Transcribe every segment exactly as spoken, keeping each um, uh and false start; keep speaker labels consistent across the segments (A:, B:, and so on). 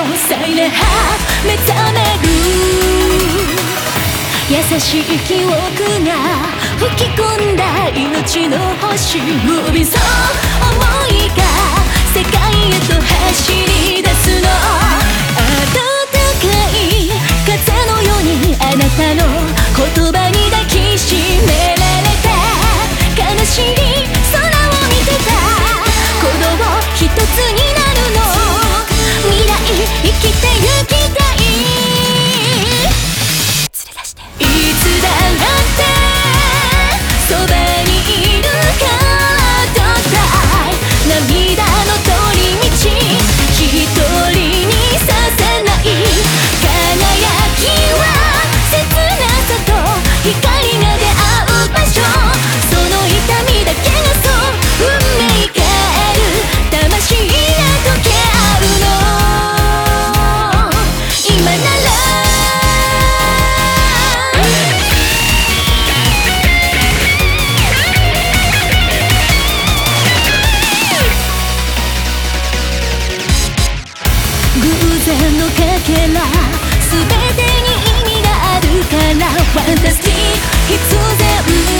A: サイレンハート目覚める優しい記憶が吹き込んだ命の星 Moving so 思いが世界へと走り出すの暖かい風のようにあなたの言葉に抱きしめられて悲しい空を見てた鼓動一つになるの未来生きてゆきたい連れ出していつだってそばにいるからとたい涙の通り道一人にさせない輝きは切なさと光が出会う場所その痛みだけがそう運命変える魂が溶け合うの今なら偶然のかけら全てに意味があるからファンタスティック必然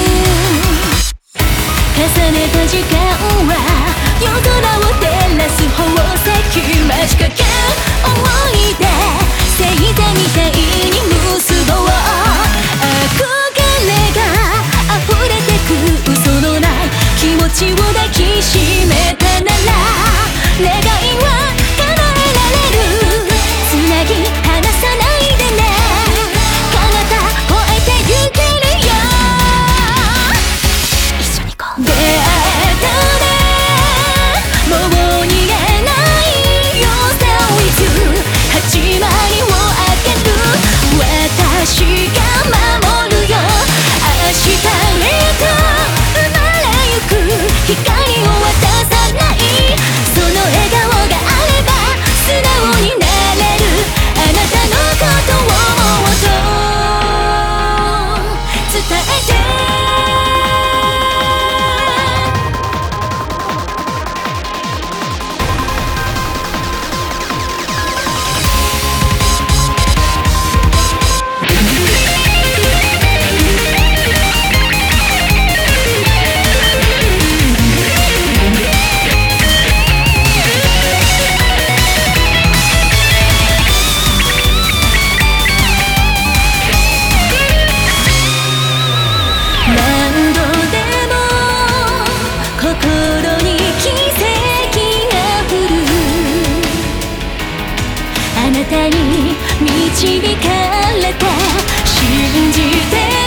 A: 重ねた時間は夜空を照らす宝石待ちかける思い出星座みたいに結ぼう憧れが溢れてく嘘のない気持ちを抱きしめたなら願いは叶えられるつなぎ離さないでね彼方越えてゆけるよ一緒に行こう出会えたねもう逃げないよ Stay with you 始まりを開ける私が守るよ明日へと生まれゆく光を渡さないその笑顔があれば素直になれるあなたのことをもっと伝えて何度でも心に奇跡が降るあなたに導かれて信じて